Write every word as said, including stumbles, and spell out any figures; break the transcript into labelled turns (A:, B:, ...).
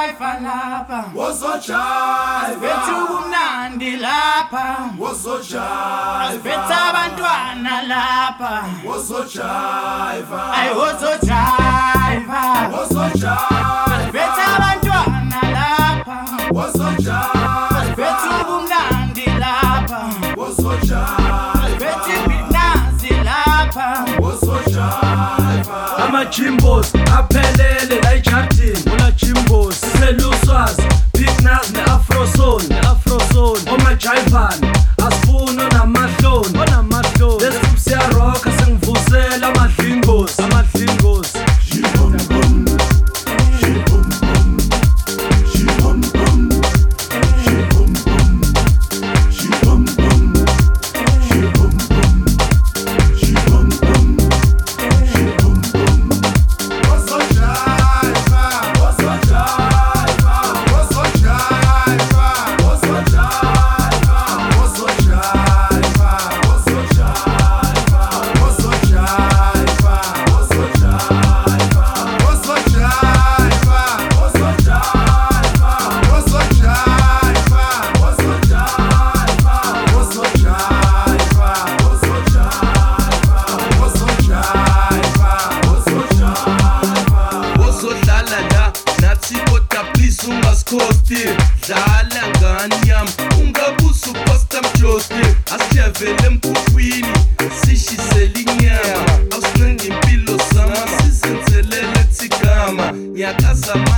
A: jive lapha,
B: wozo jive,
A: bethu kumnandi lapha,
B: wozo jive,
A: bethu abantwana lapha,
B: wozo jive,
A: ay wozo jive,
B: wozo jive,
A: bethu abantwana lapha,
B: wozo jive,
A: bethu kumnandi lapha,
B: wozo jive,
A: bethu binazi lapha,
B: wozo jive.
C: Ama Jimbos aphelele la ejardini ona Jimbos seluswazi Big Nas ne Afro Soul ne Afro Soul oma Jivani asifuno namahloni onamahloni lesipsiya rock sengivusela amadlingos amadlingos
B: Jibum bum, jibum bum, jibum bum, jibum bum, jibum bum, jibum bum, jibum bum, jibum bum. Wozo jive, wozo jive, wozo jive, wozo jive, wozo jive, wozo jive, wozo jive, wozo jive. Wozo jive, wozo jive, wozo jive, wozo jive, wozo jive, wozo jive, wozo jive, wozo jive.
D: Wozodlala la nathi kodwa please ungasikhosti dlala ngani yami ungabusa uposta mjosti asijavele emkhukhwini sishisele inyama awusinenge impilo zama sizenzelele thigama nyakazama